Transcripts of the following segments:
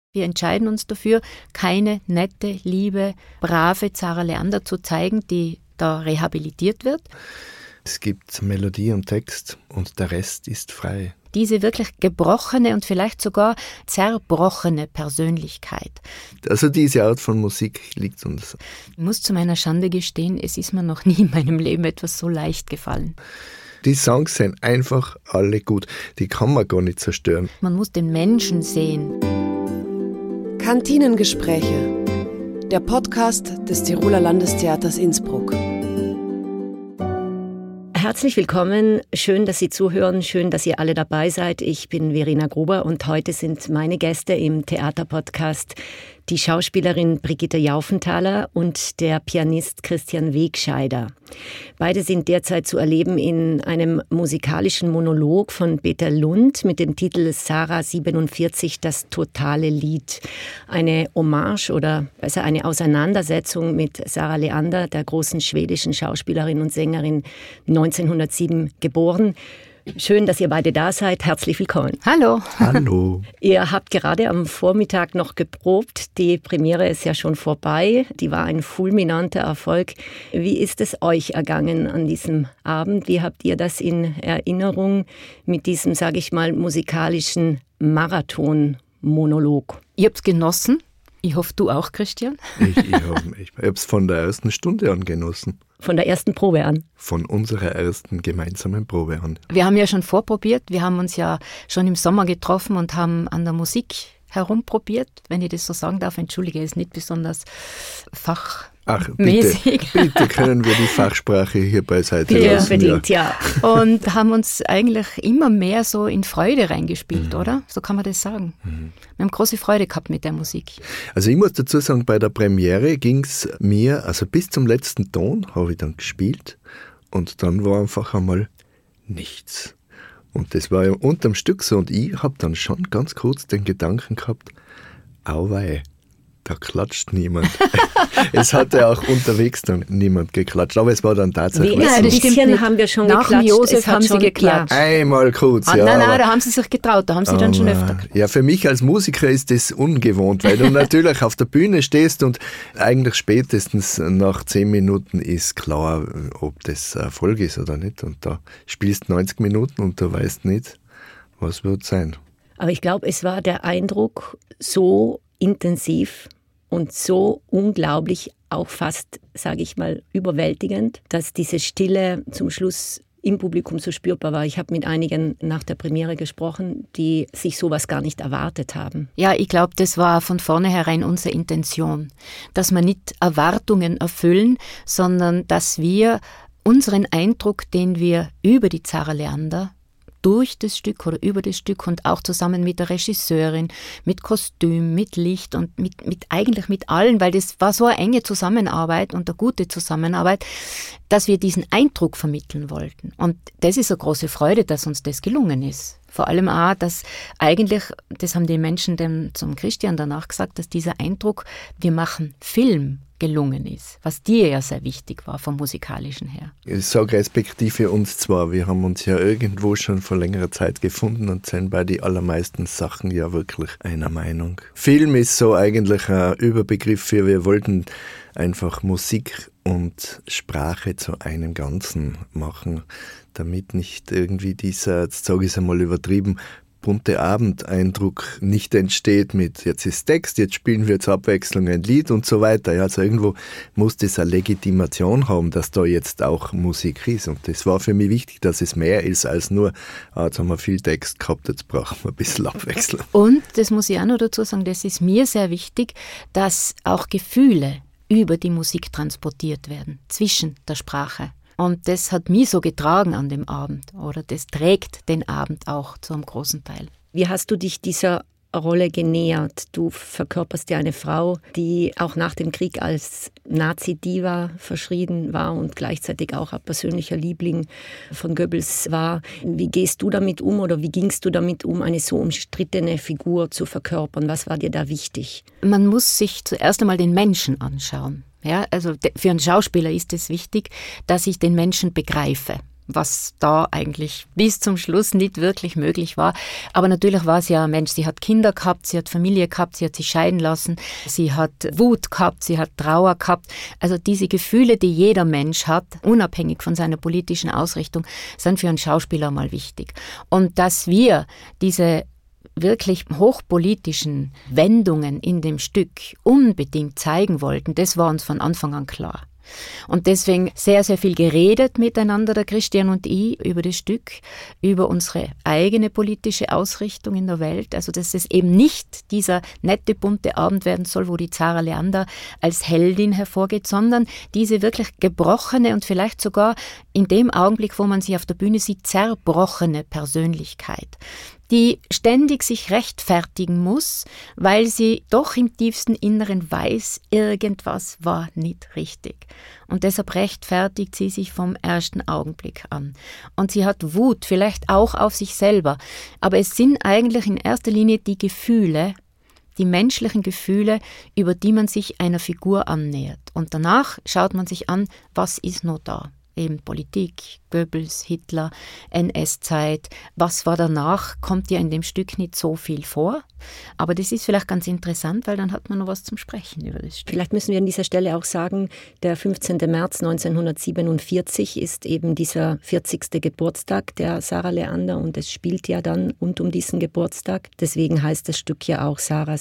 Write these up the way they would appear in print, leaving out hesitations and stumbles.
Wir entscheiden uns dafür, keine nette, liebe, brave Zara Leander zu zeigen, die da rehabilitiert wird. Es gibt Melodie und Text und der Rest ist frei. Diese wirklich gebrochene und vielleicht sogar zerbrochene Persönlichkeit. Also diese Art von Musik liegt uns. Ich muss zu meiner Schande gestehen, es ist mir noch nie in meinem Leben etwas so leicht gefallen. Die Songs sind einfach alle gut. Die kann man gar nicht zerstören. Man muss den Menschen sehen. Kantinengespräche, der Podcast des Tiroler Landestheaters Innsbruck. Herzlich willkommen, schön, dass Sie zuhören, schön, dass ihr alle dabei seid. Ich bin Verena Gruber und heute sind meine Gäste im Theaterpodcast die Schauspielerin Brigitte Jaufenthaler und der Pianist Christian Wegscheider. Beide sind derzeit zu erleben in einem musikalischen Monolog von Peter Lund mit dem Titel Sarah 47, das totale Lied. Eine Hommage oder besser eine Auseinandersetzung mit Sarah Leander, der großen schwedischen Schauspielerin und Sängerin, 1907 geboren. Schön, dass ihr beide da seid. Herzlich willkommen. Hallo. Hallo. Ihr habt gerade am Vormittag noch geprobt. Die Premiere ist ja schon vorbei. Die war ein fulminanter Erfolg. Wie ist es euch ergangen an diesem Abend? Wie habt ihr das in Erinnerung mit diesem, sage ich mal, musikalischen Marathon-Monolog? Ihr habt es genossen. Ich hoffe, du auch, Christian. Ich habe es von der ersten Stunde an genossen. Von der ersten Probe an? Von unserer ersten gemeinsamen Probe an. Wir haben ja schon vorprobiert. Wir haben uns ja schon im Sommer getroffen und haben an der Musik herumprobiert. Wenn ich das so sagen darf, entschuldige, ist nicht besonders fachmäßig. Bitte können wir die Fachsprache hier beiseite Ja, lassen. bedingt, ja. Und haben uns eigentlich immer mehr so in Freude reingespielt, oder? So kann man das sagen. Wir haben große Freude gehabt mit der Musik. Also ich muss dazu sagen, bei der Premiere ging es mir, also bis zum letzten Ton habe ich dann gespielt und dann war einfach einmal nichts. Und das war ja unterm Stück so und ich habe dann schon ganz kurz den Gedanken gehabt, auweih, da klatscht niemand. Es hatte auch unterwegs dann niemand geklatscht, aber es war dann tatsächlich Ein das stimmt bisschen nicht. haben wir schon Nach geklatscht. Josef Es hat haben sie schon geklatscht. einmal kurz. Ja, Nein, aber- da haben sie sich getraut, da haben sie dann schon öfter. Ja, für mich als Musiker ist das ungewohnt, weil du natürlich auf der Bühne stehst und eigentlich spätestens nach 10 Minuten ist klar, ob das Erfolg ist oder nicht. Und da spielst 90 Minuten und du weißt nicht, was wird sein. Aber ich glaube, es war der Eindruck so intensiv und so unglaublich, auch fast, sage ich mal, überwältigend, dass diese Stille zum Schluss im Publikum so spürbar war. Ich habe mit einigen nach der Premiere gesprochen, die sich sowas gar nicht erwartet haben. Ja, ich glaube, das war von vornherein unsere Intention, dass wir nicht Erwartungen erfüllen, sondern dass wir unseren Eindruck, den wir über die Zara Leander durch das Stück oder über das Stück und auch zusammen mit der Regisseurin, mit Kostüm, mit Licht und eigentlich mit allen, weil das war so eine enge Zusammenarbeit und eine gute Zusammenarbeit, dass wir diesen Eindruck vermitteln wollten. Und das ist eine große Freude, dass uns das gelungen ist. Vor allem auch, dass eigentlich, das haben die Menschen dem zum Christian danach gesagt, dass dieser Eindruck, wir machen Film, gelungen ist, was dir ja sehr wichtig war vom Musikalischen her. Ich sage respektive uns zwar, wir haben uns ja irgendwo schon vor längerer Zeit gefunden und sind bei den allermeisten Sachen ja wirklich einer Meinung. Film ist so eigentlich ein Überbegriff für, wir wollten einfach Musik und Sprache zu einem Ganzen machen, damit nicht irgendwie dieser, jetzt sage ich es einmal übertrieben, bunte Abendeindruck nicht entsteht mit jetzt ist Text, jetzt spielen wir zur Abwechslung ein Lied und so weiter. Ja, also irgendwo muss das eine Legitimation haben, dass da jetzt auch Musik ist. Und das war für mich wichtig, dass es mehr ist als nur, jetzt haben wir viel Text gehabt, jetzt brauchen wir ein bisschen Abwechslung. Und, das muss ich auch noch dazu sagen, das ist mir sehr wichtig, dass auch Gefühle über die Musik transportiert werden, zwischen der Sprache. Und das hat mich so getragen an dem Abend, oder das trägt den Abend auch zu einem großen Teil. Wie hast du dich dieser Rolle genähert? Du verkörperst ja eine Frau, die auch nach dem Krieg als Nazi-Diva verschrien war und gleichzeitig auch ein persönlicher Liebling von Goebbels war. Wie gehst du damit um oder wie gingst du damit um, eine so umstrittene Figur zu verkörpern? Was war dir da wichtig? Man muss sich zuerst einmal den Menschen anschauen. Ja, also für einen Schauspieler ist es wichtig, dass ich den Menschen begreife. was da eigentlich bis zum Schluss nicht wirklich möglich war. Aber natürlich war sie ja ein Mensch, sie hat Kinder gehabt, sie hat Familie gehabt, sie hat sich scheiden lassen, sie hat Wut gehabt, sie hat Trauer gehabt. Also diese Gefühle, die jeder Mensch hat, unabhängig von seiner politischen Ausrichtung, sind für einen Schauspieler mal wichtig. Und dass wir diese wirklich hochpolitischen Wendungen in dem Stück unbedingt zeigen wollten, das war uns von Anfang an klar. Und deswegen sehr, sehr viel geredet miteinander, der Christian und ich, über das Stück, über unsere eigene politische Ausrichtung in der Welt. Also, dass es eben nicht dieser nette, bunte Abend werden soll, wo die Zara Leander als Heldin hervorgeht, sondern diese wirklich gebrochene und vielleicht sogar in dem Augenblick, wo man sie auf der Bühne sieht, zerbrochene Persönlichkeit, die ständig sich rechtfertigen muss, weil sie doch im tiefsten Inneren weiß, irgendwas war nicht richtig. Und deshalb rechtfertigt sie sich vom ersten Augenblick an. Und sie hat Wut, vielleicht auch auf sich selber. Aber es sind eigentlich in erster Linie die Gefühle, die menschlichen Gefühle, über die man sich einer Figur annähert. Und danach schaut man sich an, was ist noch da? Eben Politik, Goebbels, Hitler, NS-Zeit. Was war danach, kommt ja in dem Stück nicht so viel vor. Aber das ist vielleicht ganz interessant, weil dann hat man noch was zum Sprechen über das Stück. Vielleicht müssen wir an dieser Stelle auch sagen, der 15. März 1947 ist eben dieser 40. Geburtstag der Zara Leander und es spielt ja dann rund um diesen Geburtstag. Deswegen heißt das Stück ja auch Zara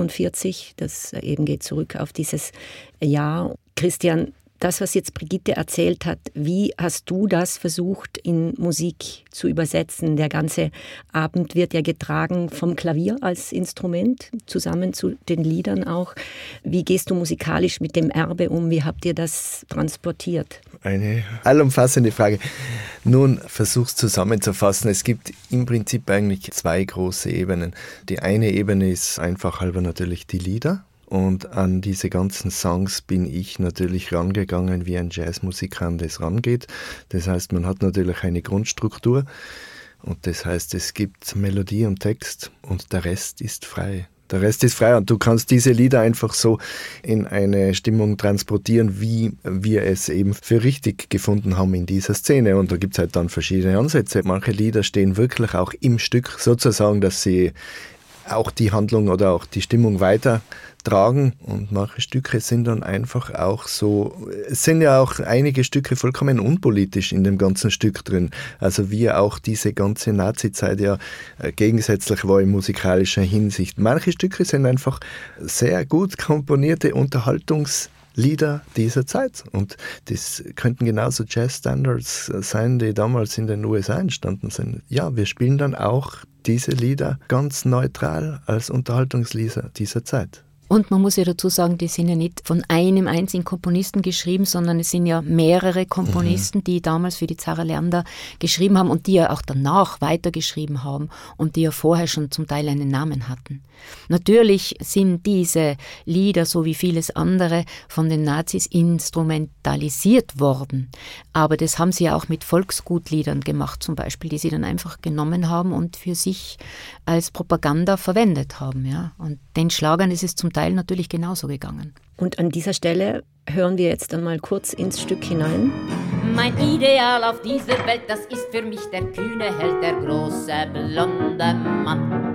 47. Das eben geht zurück auf dieses Jahr. Christian, das, was jetzt Brigitte erzählt hat, wie hast du das versucht, in Musik zu übersetzen? Der ganze Abend wird ja getragen vom Klavier als Instrument, zusammen zu den Liedern auch. Wie gehst du musikalisch mit dem Erbe um? Wie habt ihr das transportiert? Eine allumfassende Frage. Nun, versuch's zusammenzufassen. Es gibt im Prinzip eigentlich zwei große Ebenen. Die eine Ebene ist einfach halber natürlich die Lieder. Und an diese ganzen Songs bin ich natürlich rangegangen, wie ein Jazzmusiker an das rangeht. Das heißt, man hat natürlich eine Grundstruktur und das heißt, es gibt Melodie und Text und der Rest ist frei. Der Rest ist frei und du kannst diese Lieder einfach so in eine Stimmung transportieren, wie wir es eben für richtig gefunden haben in dieser Szene. Und da gibt es halt dann verschiedene Ansätze. Manche Lieder stehen wirklich auch im Stück sozusagen, dass sie auch die Handlung oder auch die Stimmung weitertragen und manche Stücke sind dann einfach auch so, es sind ja auch einige Stücke vollkommen unpolitisch in dem ganzen Stück drin, also wie auch diese ganze Nazi-Zeit ja gegensätzlich war in musikalischer Hinsicht. Manche Stücke sind einfach sehr gut komponierte Unterhaltungslieder dieser Zeit und das könnten genauso Jazz-Standards sein, die damals in den USA entstanden sind. Ja, wir spielen dann auch diese Lieder ganz neutral als Unterhaltungslieder dieser Zeit. Und man muss ja dazu sagen, die sind ja nicht von einem einzigen Komponisten geschrieben, sondern es sind ja mehrere Komponisten, die damals für die Zara Leander geschrieben haben und die ja auch danach weitergeschrieben haben und die ja vorher schon zum Teil einen Namen hatten. Natürlich sind diese Lieder, so wie vieles andere, von den Nazis instrumentalisiert worden. Aber das haben sie ja auch mit Volksgutliedern gemacht, zum Beispiel, die sie dann einfach genommen haben und für sich als Propaganda verwendet haben. Ja. Und den Schlagern ist es zum Teil natürlich genauso gegangen. Und an dieser Stelle hören wir jetzt einmal kurz ins Stück hinein. Mein Ideal auf dieser Welt, das ist für mich der kühne Held, der große blonde Mann.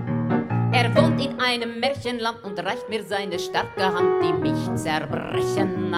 Er wohnt in einem Märchenland und reicht mir seine starke Hand, die mich zerbrechen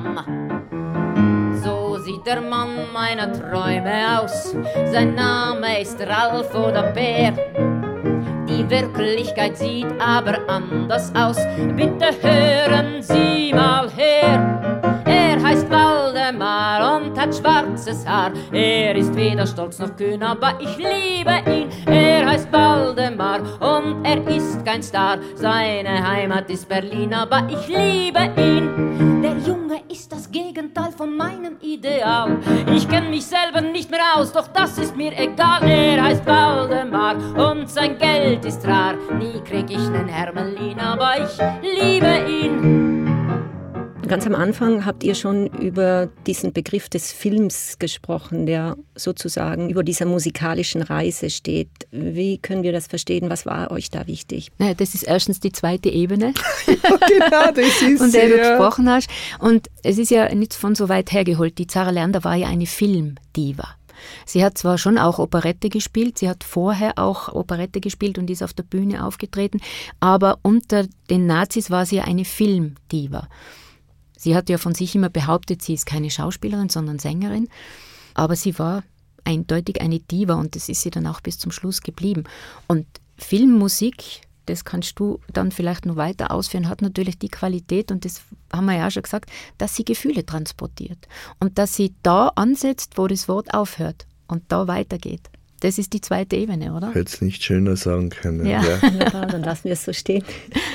kann. So sieht der Mann meiner Träume aus, sein Name ist Ralf oder Bär. Die Wirklichkeit sieht aber anders aus, bitte hören Sie mal her. Er heißt Waldemar und hat schwarzes Haar. Er ist weder stolz noch kühn, aber ich liebe ihn. Er heißt Waldemar und er ist kein Star. Seine Heimat ist Berlin, aber ich liebe ihn. Der Junge ist das Gegenteil von meinem Ideal. Ich kenn mich selber nicht mehr aus, doch das ist mir egal. Er heißt Waldemar und sein Geld ist rar. Nie krieg ich nen Hermelin, aber ich liebe ihn. Ganz am Anfang habt ihr schon über diesen Begriff des Films gesprochen, der sozusagen über dieser musikalischen Reise steht. Wie können wir das verstehen? Was war euch da wichtig? Naja, das ist erstens die zweite Ebene, Genau, das ist von der du gesprochen hast. Und es ist ja nicht von so weit hergeholt. Die Zara Leander war ja eine Filmdiva. Sie hat zwar schon auch Operette gespielt, sie hat vorher auch Operette gespielt und ist auf der Bühne aufgetreten, aber unter den Nazis war sie eine Filmdiva. Sie hat ja von sich immer behauptet, sie ist keine Schauspielerin, sondern Sängerin, aber sie war eindeutig eine Diva und das ist sie dann auch bis zum Schluss geblieben. Und Filmmusik, das kannst du dann vielleicht noch weiter ausführen, hat natürlich die Qualität, und das haben wir ja auch schon gesagt, dass sie Gefühle transportiert und dass sie da ansetzt, wo das Wort aufhört und da weitergeht. Das ist die zweite Ebene, oder? Hätte es nicht schöner sagen können. Ja, wunderbar, dann lassen wir es so stehen.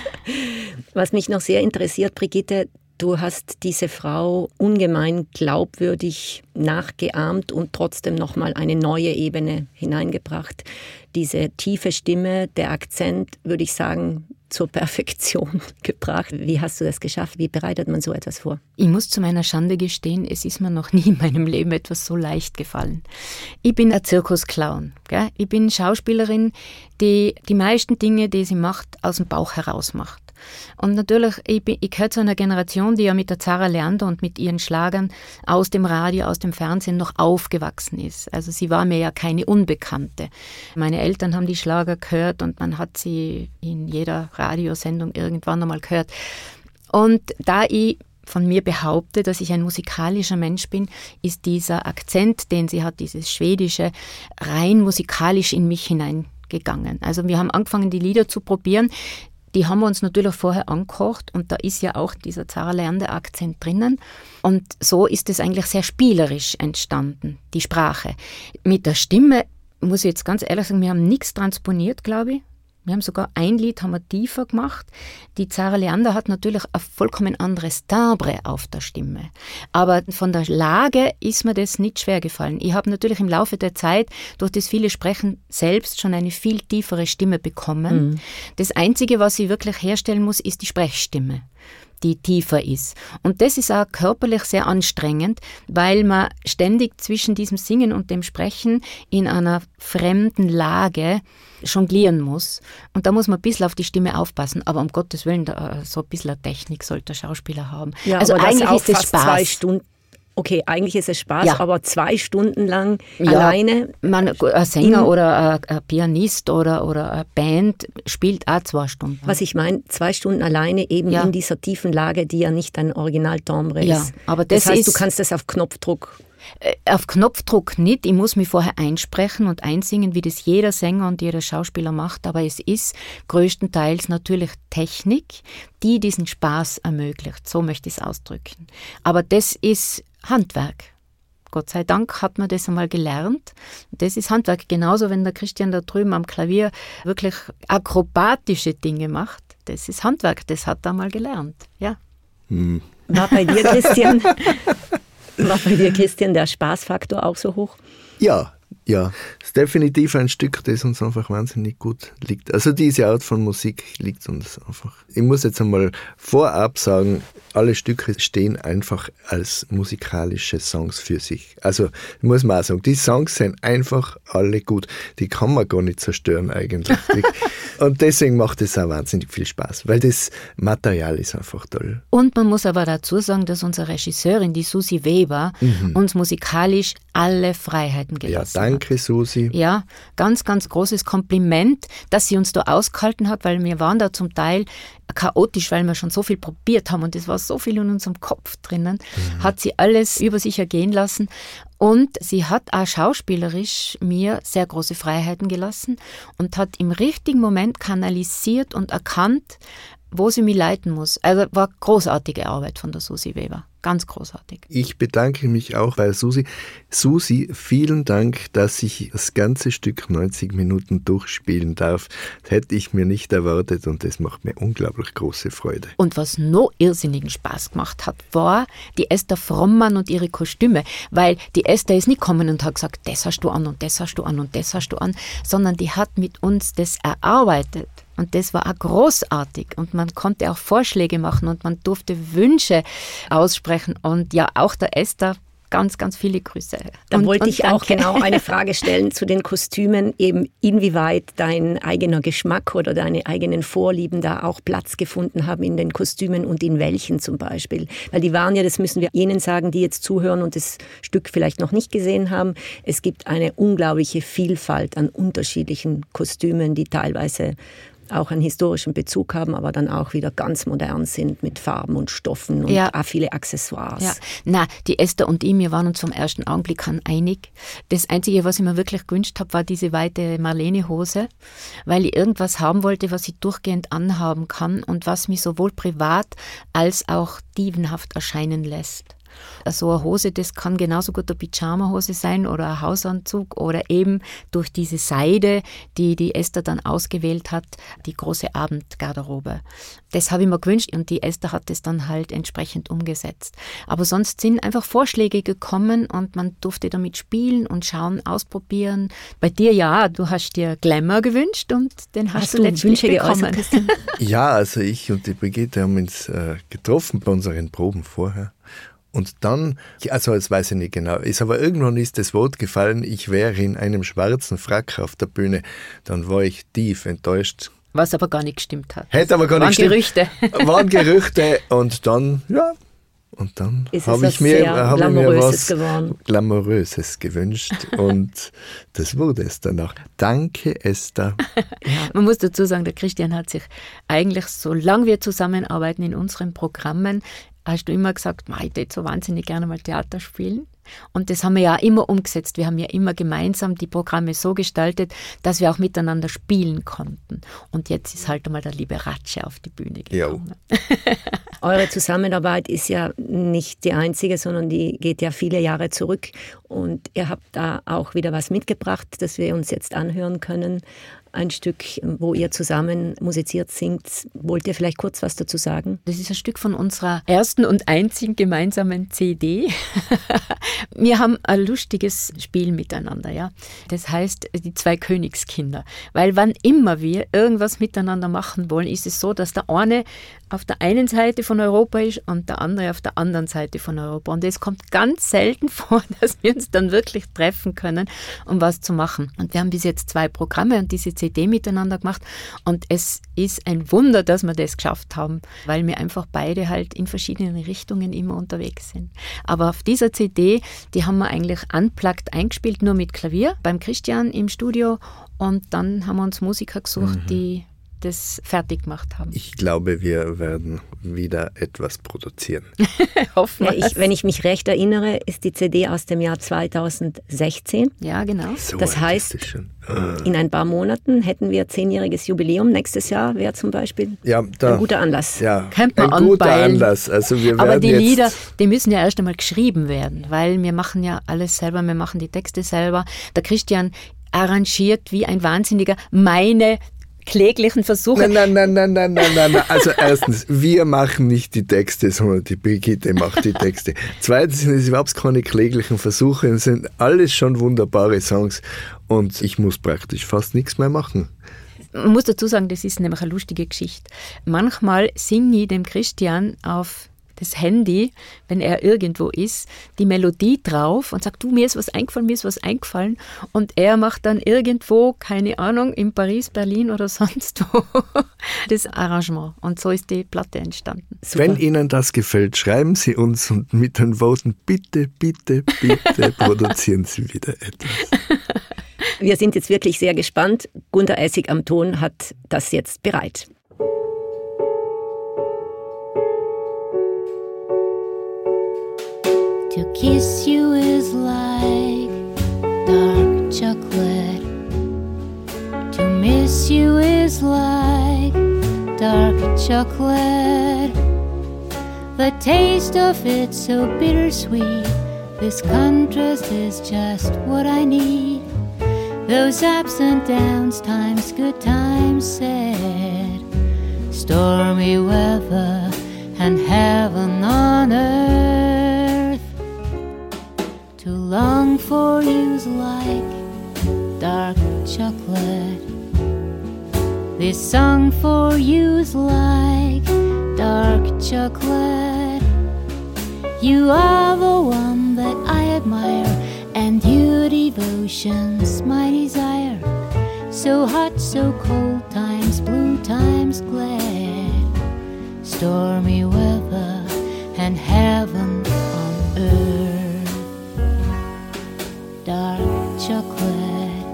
Was mich noch sehr interessiert, Brigitte, du hast diese Frau ungemein glaubwürdig nachgeahmt und trotzdem nochmal eine neue Ebene hineingebracht. Diese tiefe Stimme, der Akzent, würde ich sagen, zur Perfektion gebracht. Wie hast du das geschafft? Wie bereitet man so etwas vor? Ich muss zu meiner Schande gestehen, es ist mir noch nie in meinem Leben etwas so leicht gefallen. Ich bin ein Zirkusclown. Gell? Ich bin Schauspielerin, die die meisten Dinge, die sie macht, aus dem Bauch heraus macht. Und natürlich, ich gehöre zu einer Generation, die ja mit der Zara Leander und mit ihren Schlagern aus dem Radio, aus dem Fernsehen noch aufgewachsen ist. Also sie war mir ja keine Unbekannte. Meine Eltern haben die Schlager gehört und man hat sie in jeder Radiosendung irgendwann einmal gehört. Und da ich von mir behaupte, dass ich ein musikalischer Mensch bin, ist dieser Akzent, den sie hat, dieses Schwedische, rein musikalisch in mich hineingegangen. Also wir haben angefangen, die Lieder zu probieren. Die haben wir uns natürlich vorher angekocht und da ist ja auch dieser Zara Leander Akzent drinnen. Und so ist es eigentlich sehr spielerisch entstanden, die Sprache. Mit der Stimme, muss ich jetzt ganz ehrlich sagen, wir haben nichts transponiert, glaube ich. Wir haben sogar ein Lied haben wir tiefer gemacht. Die Zara Leander hat natürlich ein vollkommen anderes Timbre auf der Stimme. Aber von der Lage ist mir das nicht schwer gefallen. Ich habe natürlich im Laufe der Zeit durch das viele Sprechen selbst schon eine viel tiefere Stimme bekommen. Mhm. Das Einzige, was ich wirklich herstellen muss, ist die Sprechstimme, die tiefer ist. Und das ist auch körperlich sehr anstrengend, weil man ständig zwischen diesem Singen und dem Sprechen in einer fremden Lage jonglieren muss. Und da muss man ein bisschen auf die Stimme aufpassen. Aber um Gottes Willen, so ein bisschen Technik sollte der Schauspieler haben. Ja, also eigentlich ist es Spaß. 2 Stunden. Okay, eigentlich ist es Spaß, ja. Aber 2 Stunden lang alleine. Ein Sänger oder ein Pianist oder eine Band spielt auch 2 Stunden. Was ich meine, 2 Stunden alleine eben in dieser tiefen Lage, die ja nicht dein Originaltimbre ist. Ja, aber das heißt, du kannst das auf Knopfdruck. Auf Knopfdruck nicht. Ich muss mich vorher einsprechen und einsingen, wie das jeder Sänger und jeder Schauspieler macht. Aber es ist größtenteils natürlich Technik, die diesen Spaß ermöglicht. So möchte ich es ausdrücken. Aber das ist Handwerk. Gott sei Dank hat man das einmal gelernt. Das ist Handwerk. Genauso, wenn der Christian da drüben am Klavier wirklich akrobatische Dinge macht. Das ist Handwerk. Das hat er mal gelernt. Ja. War bei dir, Christian, der Spaßfaktor auch so hoch? Ja. Es ist definitiv ein Stück, das uns einfach wahnsinnig gut liegt. Also diese Art von Musik liegt uns einfach. Ich muss jetzt einmal vorab sagen, alle Stücke stehen einfach als musikalische Songs für sich. Also muss man auch sagen, die Songs sind einfach alle gut. Die kann man gar nicht zerstören eigentlich. Und deswegen macht es auch wahnsinnig viel Spaß, weil das Material ist einfach toll. Und man muss aber dazu sagen, dass unsere Regisseurin, die Susi Weber, uns musikalisch alle Freiheiten gelassen hat. Danke, Susi. Ja, ganz, ganz großes Kompliment, dass sie uns da ausgehalten hat, weil wir waren da zum Teil chaotisch, weil wir schon so viel probiert haben und es war so viel in unserem Kopf drinnen, hat sie alles über sich ergehen lassen und sie hat auch schauspielerisch mir sehr große Freiheiten gelassen und hat im richtigen Moment kanalisiert und erkannt, wo sie mich leiten muss. Also war großartige Arbeit von der Susi Weber. Ganz großartig. Ich bedanke mich auch bei Susi. Susi, vielen Dank, dass ich das ganze Stück 90 Minuten durchspielen darf. Das hätte ich mir nicht erwartet und das macht mir unglaublich große Freude. Und was noch irrsinnigen Spaß gemacht hat, war die Esther Frommann und ihre Kostüme. Weil die Esther ist nicht gekommen und hat gesagt, das hast du an und das hast du an und das hast du an, sondern die hat mit uns das erarbeitet. Und das war auch großartig und man konnte auch Vorschläge machen und man durfte Wünsche aussprechen. Und ja, auch der Esther Ganz, ganz viele Grüße. Da wollte ich auch genau eine Frage stellen zu den Kostümen, eben inwieweit dein eigener Geschmack oder deine eigenen Vorlieben da auch Platz gefunden haben in den Kostümen und in welchen zum Beispiel. Weil die waren ja, das müssen wir jenen sagen, die jetzt zuhören und das Stück vielleicht noch nicht gesehen haben, es gibt eine unglaubliche Vielfalt an unterschiedlichen Kostümen, die teilweise auch einen historischen Bezug haben, aber dann auch wieder ganz modern sind mit Farben und Stoffen und auch viele Accessoires. Ja. Na, die Esther und ich, wir waren uns vom ersten Augenblick an einig. Das Einzige, was ich mir wirklich gewünscht habe, war diese weite Marlene-Hose, weil ich irgendwas haben wollte, was ich durchgehend anhaben kann und was mich sowohl privat als auch dievenhaft erscheinen lässt. So eine Hose, das kann genauso gut eine Pyjama-Hose sein oder ein Hausanzug oder eben durch diese Seide, die Esther dann ausgewählt hat, die große Abendgarderobe. Das habe ich mir gewünscht und die Esther hat das dann halt entsprechend umgesetzt. Aber sonst sind einfach Vorschläge gekommen und man durfte damit spielen und schauen, ausprobieren. Bei dir ja, du hast dir Glamour gewünscht und den hast du letztlich Wünsche bekommen. Ja, also ich und die Brigitte haben uns getroffen bei unseren Proben vorher. Und dann, also das weiß ich nicht genau, aber irgendwann ist das Wort gefallen, ich wäre in einem schwarzen Frack auf der Bühne. Dann war ich tief enttäuscht. Was aber gar nicht gestimmt hat. Hätte aber gar nicht gestimmt. Waren Gerüchte und dann, habe ich mir was Glamouröses gewünscht und das wurde es danach. Danke, Esther. Ja, man muss dazu sagen, der Christian hat sich eigentlich, solange wir zusammenarbeiten in unseren Programmen, hast du immer gesagt, ich würde so wahnsinnig gerne mal Theater spielen. Und das haben wir ja immer umgesetzt. Wir haben ja immer gemeinsam die Programme so gestaltet, dass wir auch miteinander spielen konnten. Und jetzt ist halt einmal der Liberace auf die Bühne gekommen. Eure Zusammenarbeit ist ja nicht die einzige, sondern die geht ja viele Jahre zurück. Und ihr habt da auch wieder was mitgebracht, das wir uns jetzt anhören können. Ein Stück, wo ihr zusammen musiziert, singt. Wollt ihr vielleicht kurz was dazu sagen? Das ist ein Stück von unserer ersten und einzigen gemeinsamen CD. Wir haben ein lustiges Spiel miteinander, ja. Das heißt, die 2 Königskinder. Weil wann immer wir irgendwas miteinander machen wollen, ist es so, dass der eine auf der einen Seite von Europa ist und der andere auf der anderen Seite von Europa. Und es kommt ganz selten vor, dass wir uns dann wirklich treffen können, um was zu machen. Und wir haben bis jetzt 2 Programme und diese CD miteinander gemacht. Und es ist ein Wunder, dass wir das geschafft haben, weil wir einfach beide halt in verschiedenen Richtungen immer unterwegs sind. Aber auf dieser CD, die haben wir eigentlich unplugged eingespielt, nur mit Klavier, beim Christian im Studio. Und dann haben wir uns Musiker gesucht, die das fertig gemacht haben. Ich glaube, wir werden wieder etwas produzieren. Hoffen wir. Ja, wenn ich mich recht erinnere, ist die CD aus dem Jahr 2016. Ja, genau. So das heißt, in ein paar Monaten hätten wir 10-jähriges Jubiläum. Nächstes Jahr wäre zum Beispiel ein guter Anlass. Ja, könnte man ein guter Anlass. Also wir aber die jetzt Lieder, die müssen ja erst einmal geschrieben werden, weil wir machen ja alles selber, wir machen die Texte selber. Der Christian arrangiert wie ein Wahnsinniger meine kläglichen Versuche. Nein. Also erstens, wir machen nicht die Texte, sondern die Brigitte macht die Texte. Zweitens sind es überhaupt keine kläglichen Versuche, es sind alles schon wunderbare Songs und ich muss praktisch fast nichts mehr machen. Man muss dazu sagen, das ist nämlich eine lustige Geschichte. Manchmal singe ich dem Christian auf das Handy, wenn er irgendwo ist, die Melodie drauf und sagt, mir ist was eingefallen und er macht dann irgendwo, keine Ahnung, in Paris, Berlin oder sonst wo das Arrangement und so ist die Platte entstanden. Super. Wenn Ihnen das gefällt, schreiben Sie uns und mit den Worten bitte, bitte, bitte produzieren Sie wieder etwas. Wir sind jetzt wirklich sehr gespannt. Gunter Essig am Ton hat das jetzt bereit. To kiss you is like dark chocolate. To miss you is like dark chocolate. The taste of it so bittersweet. This contrast is just what I need. Those ups and downs, times good, times sad. Stormy weather and heaven on earth. To long for you's like dark chocolate. This song for you's like dark chocolate. You are the one that I quagmire, and you devotion's my desire. So hot, so cold, times blue, times glad, stormy weather and heaven on earth, dark chocolate.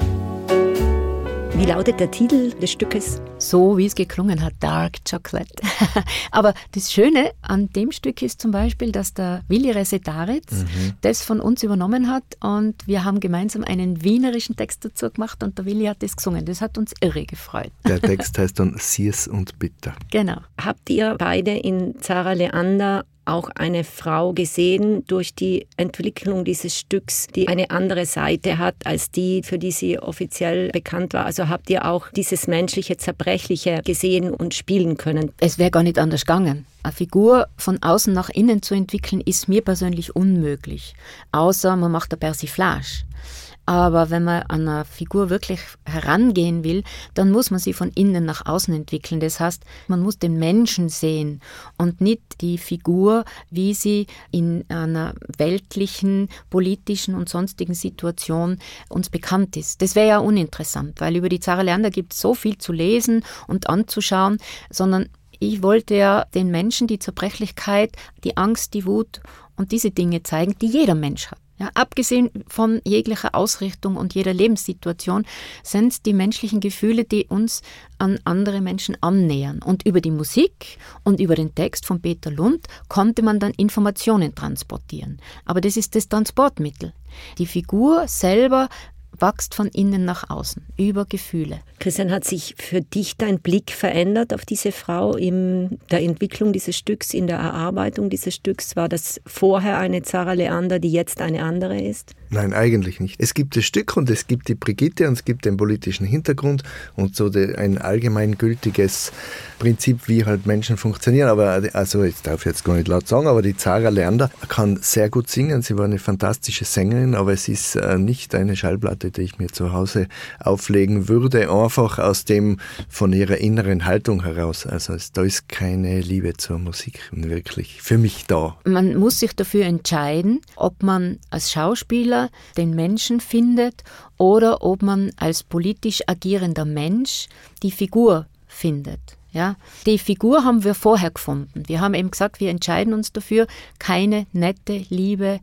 Wie lautet der Titel des Stückes? So wie es geklungen hat, Dark Chocolate. Aber das Schöne an dem Stück ist zum Beispiel, dass der Willi Resetaritz das von uns übernommen hat und wir haben gemeinsam einen wienerischen Text dazu gemacht und der Willi hat das gesungen. Das hat uns irre gefreut. Der Text heißt dann Süß und bitter. Genau. Habt ihr beide in Zarah Leander auch eine Frau gesehen durch die Entwicklung dieses Stücks, die eine andere Seite hat als die, für die sie offiziell bekannt war? Also habt ihr auch dieses menschliche, zerbrechliche gesehen und spielen können? Es wäre gar nicht anders gegangen. Eine Figur von außen nach innen zu entwickeln, ist mir persönlich unmöglich. Außer man macht eine Persiflage. Aber wenn man an eine Figur wirklich herangehen will, dann muss man sie von innen nach außen entwickeln. Das heißt, man muss den Menschen sehen und nicht die Figur, wie sie in einer weltlichen, politischen und sonstigen Situation uns bekannt ist. Das wäre ja uninteressant, weil über die Zarah Leander gibt es so viel zu lesen und anzuschauen, sondern ich wollte ja den Menschen die Zerbrechlichkeit, die Angst, die Wut und diese Dinge zeigen, die jeder Mensch hat. Ja, abgesehen von jeglicher Ausrichtung und jeder Lebenssituation sind es die menschlichen Gefühle, die uns an andere Menschen annähern. Und über die Musik und über den Text von Peter Lund konnte man dann Informationen transportieren. Aber das ist das Transportmittel. Die Figur selber wächst von innen nach außen, über Gefühle. Christian, hat sich für dich dein Blick verändert auf diese Frau in der Entwicklung dieses Stücks, in der Erarbeitung dieses Stücks? War das vorher eine Zarah Leander, die jetzt eine andere ist? Nein, eigentlich nicht. Es gibt das Stück und es gibt die Brigitte und es gibt den politischen Hintergrund und so ein allgemeingültiges Prinzip, wie halt Menschen funktionieren. Aber also ich darf jetzt gar nicht laut sagen, aber die Zarah Leander kann sehr gut singen. Sie war eine fantastische Sängerin, aber es ist nicht eine Schallplatte, die ich mir zu Hause auflegen würde, einfach aus dem von ihrer inneren Haltung heraus. Also da ist keine Liebe zur Musik wirklich für mich da. Man muss sich dafür entscheiden, ob man als Schauspieler den Menschen findet oder ob man als politisch agierender Mensch die Figur findet. Ja? Die Figur haben wir vorher gefunden. Wir haben eben gesagt, wir entscheiden uns dafür, keine nette, liebe,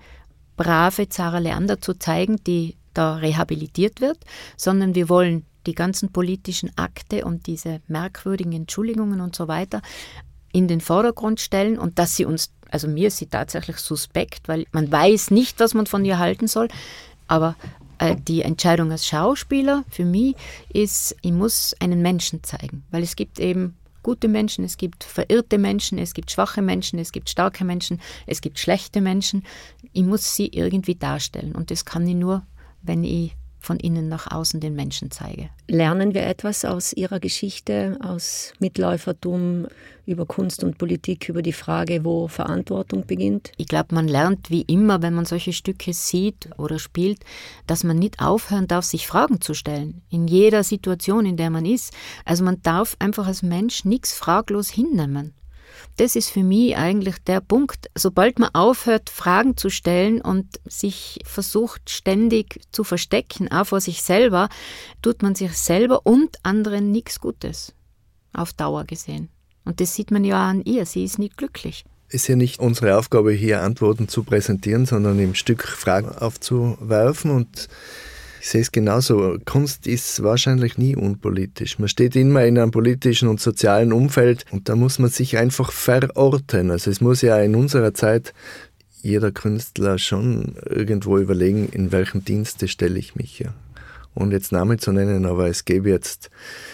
brave Zarah Leander zu zeigen, die da rehabilitiert wird, sondern wir wollen die ganzen politischen Akte und diese merkwürdigen Entschuldigungen und so weiter in den Vordergrund stellen und dass sie uns, also mir ist sie tatsächlich suspekt, weil man weiß nicht, was man von ihr halten soll, aber die Entscheidung als Schauspieler für mich ist, ich muss einen Menschen zeigen, weil es gibt eben gute Menschen, es gibt verirrte Menschen, es gibt schwache Menschen, es gibt starke Menschen, es gibt schlechte Menschen. Ich muss sie irgendwie darstellen und das kann ich nur, wenn ich von innen nach außen den Menschen zeige. Lernen wir etwas aus Ihrer Geschichte, aus Mitläufertum, über Kunst und Politik, über die Frage, wo Verantwortung beginnt? Ich glaube, man lernt wie immer, wenn man solche Stücke sieht oder spielt, dass man nicht aufhören darf, sich Fragen zu stellen. In jeder Situation, in der man ist. Also man darf einfach als Mensch nichts fraglos hinnehmen. Das ist für mich eigentlich der Punkt. Sobald man aufhört, Fragen zu stellen und sich versucht, ständig zu verstecken, auch vor sich selber, tut man sich selber und anderen nichts Gutes. Auf Dauer gesehen. Und das sieht man ja an ihr. Sie ist nicht glücklich. Es ist ja nicht unsere Aufgabe, hier Antworten zu präsentieren, sondern im Stück Fragen aufzuwerfen. Und ich sehe es genauso. Kunst ist wahrscheinlich nie unpolitisch. Man steht immer in einem politischen und sozialen Umfeld und da muss man sich einfach verorten. Also es muss ja in unserer Zeit jeder Künstler schon irgendwo überlegen, in welchem Dienste stelle ich mich hier. Und jetzt Namen zu nennen, aber es gäbe jetzt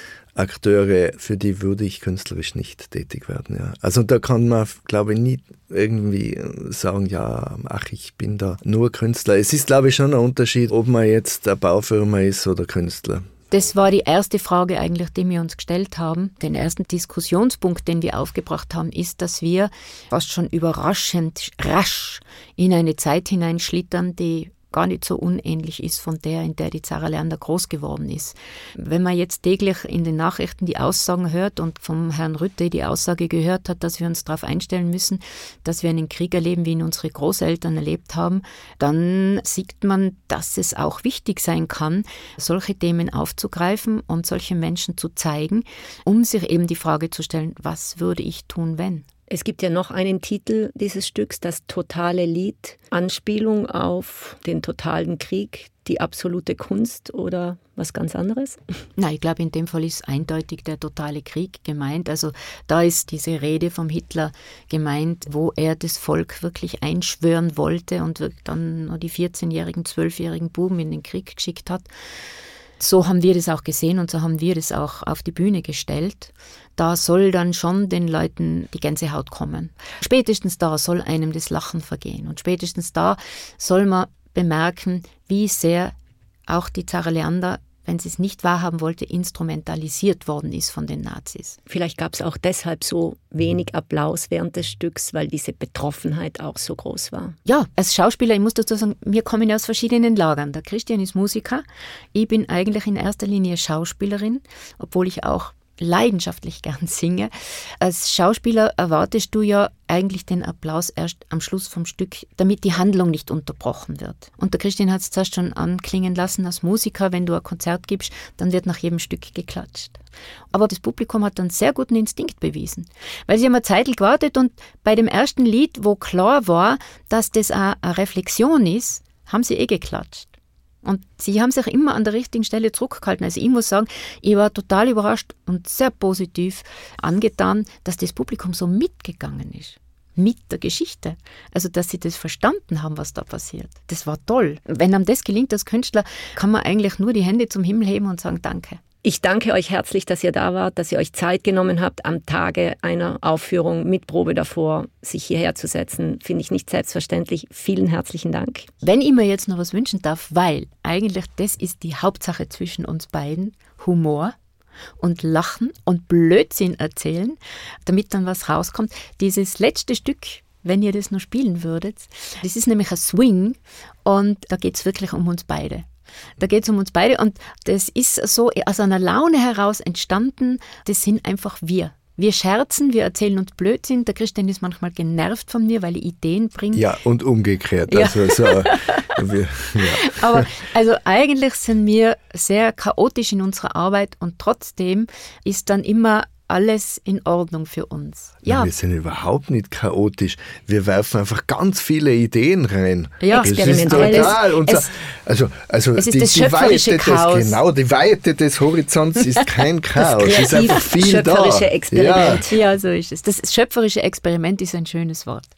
Akteure, für die würde ich künstlerisch nicht tätig werden. Ja. Also da kann man, glaube ich, nie irgendwie sagen, ja, ich bin da nur Künstler. Es ist, glaube ich, schon ein Unterschied, ob man jetzt eine Baufirma ist oder Künstler. Das war die erste Frage eigentlich, die wir uns gestellt haben. Den ersten Diskussionspunkt, den wir aufgebracht haben, ist, dass wir fast schon überraschend rasch in eine Zeit hineinschlittern, die gar nicht so unähnlich ist von der, in der die Zara Leander groß geworden ist. Wenn man jetzt täglich in den Nachrichten die Aussagen hört und vom Herrn Rütte die Aussage gehört hat, dass wir uns darauf einstellen müssen, dass wir einen Krieg erleben, wie ihn unsere Großeltern erlebt haben, dann sieht man, dass es auch wichtig sein kann, solche Themen aufzugreifen und solche Menschen zu zeigen, um sich eben die Frage zu stellen, was würde ich tun, wenn? Es gibt ja noch einen Titel dieses Stücks, das totale Lied, Anspielung auf den totalen Krieg, die absolute Kunst oder was ganz anderes? Nein, ich glaube, in dem Fall ist eindeutig der totale Krieg gemeint. Also da ist diese Rede vom Hitler gemeint, wo er das Volk wirklich einschwören wollte und dann die 14-jährigen, 12-jährigen Buben in den Krieg geschickt hat. So haben wir das auch gesehen und so haben wir das auch auf die Bühne gestellt. Da soll dann schon den Leuten die Gänsehaut kommen. Spätestens da soll einem das Lachen vergehen. Und spätestens da soll man bemerken, wie sehr auch die Zara Leander, wenn sie es nicht wahrhaben wollte, instrumentalisiert worden ist von den Nazis. Vielleicht gab es auch deshalb so wenig Applaus während des Stücks, weil diese Betroffenheit auch so groß war. Ja, als Schauspieler, ich muss dazu sagen, wir kommen ja aus verschiedenen Lagern. Der Christian ist Musiker, ich bin eigentlich in erster Linie Schauspielerin, obwohl ich auch leidenschaftlich gern singe. Als Schauspieler erwartest du ja eigentlich den Applaus erst am Schluss vom Stück, damit die Handlung nicht unterbrochen wird. Und der Christian hat es zuerst schon anklingen lassen, als Musiker, wenn du ein Konzert gibst, dann wird nach jedem Stück geklatscht. Aber das Publikum hat einen sehr guten Instinkt bewiesen, weil sie haben eine Zeit gewartet und bei dem ersten Lied, wo klar war, dass das eine Reflexion ist, haben sie geklatscht. Und sie haben sich immer an der richtigen Stelle zurückgehalten. Also ich muss sagen, ich war total überrascht und sehr positiv angetan, dass das Publikum so mitgegangen ist. Mit der Geschichte. Also, dass sie das verstanden haben, was da passiert. Das war toll. Wenn einem das gelingt als Künstler, kann man eigentlich nur die Hände zum Himmel heben und sagen, danke. Ich danke euch herzlich, dass ihr da wart, dass ihr euch Zeit genommen habt, am Tage einer Aufführung mit Probe davor sich hierher zu setzen. Finde ich nicht selbstverständlich. Vielen herzlichen Dank. Wenn ich mir jetzt noch was wünschen darf, weil eigentlich das ist die Hauptsache zwischen uns beiden, Humor und Lachen und Blödsinn erzählen, damit dann was rauskommt. Dieses letzte Stück, wenn ihr das noch spielen würdet, das ist nämlich ein Swing und da geht es wirklich um uns beide. Da geht es um uns beide und das ist so aus einer Laune heraus entstanden, das sind einfach wir. Wir scherzen, wir erzählen uns Blödsinn. Der Christian ist manchmal genervt von mir, weil ich Ideen bringe. Ja, und umgekehrt. Ja. Also, ja. Aber also eigentlich sind wir sehr chaotisch in unserer Arbeit und trotzdem ist dann immer alles in Ordnung für uns. Ja. Wir sind überhaupt nicht chaotisch. Wir werfen einfach ganz viele Ideen rein. Ja, das ist total. Es ist das schöpferische Chaos. Die Weite des Horizonts ist kein Chaos. Es ist einfach viel da. Das schöpferische Experiment. Ja, so ist es. Das schöpferische Experiment ist ein schönes Wort.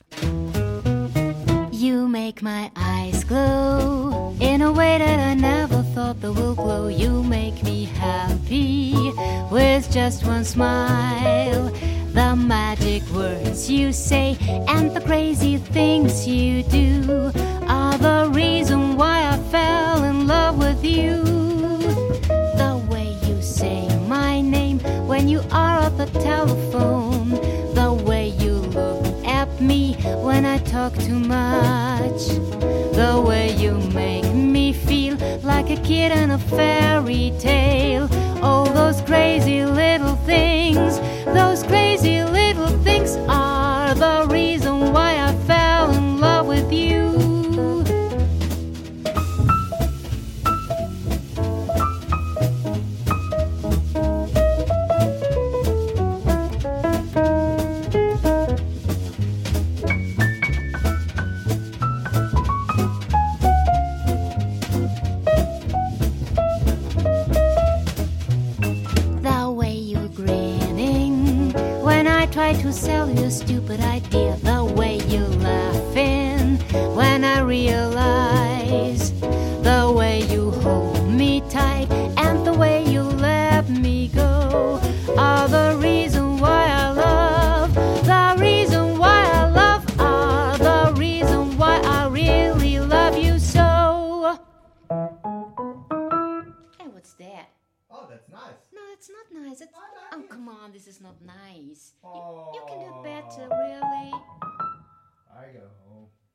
You make my eyes glow in a way that I never thought they will glow. You make me happy with just one smile. The magic words you say and the crazy things you do are the reason why I fell in love with you. The way you say my name when you are at the telephone, the way you look at me when I talk too much, the way you make me feel like a kid in a fairy tale. All those crazy little things, those crazy little things are the reason why I fell in love with you. Try to sell your stupid idea, the way you laughing when I realize, the way you hold me tight and the way you let me go are the reason why I love, the reason why I love are the reason why I really love you so. Hey, what's that? Oh, that's nice. No, it's not nice. It's, oh, come on, this is not nice. Oh. You can do better, really. I go home.